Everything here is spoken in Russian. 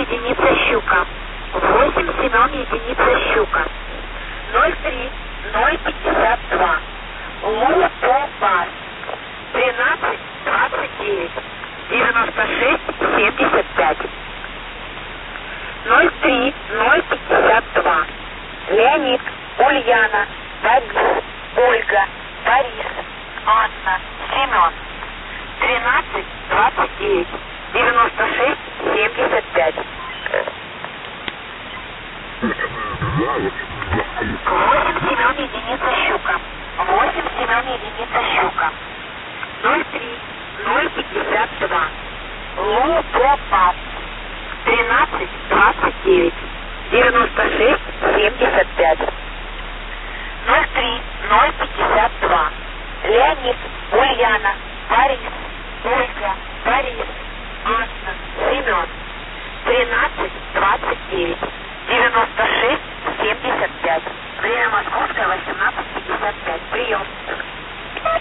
единица щука. 8 Семен единица щука. 03 052. Лупопас. 13 29 96 75. 03 052. Леонид, Ульяна, Борис, Ольга, Борис, Анна, Семен. 13 29 96 75. 8 Семен единица щука. 8 Семен единица щука. 03 052. Лупопап. 13 29 96 75. 03 052. Леонид, Ульяна, Борис, Ольга, Борис, Анна, Семен. 13 29 96 75. Время московское 18:55. Прием.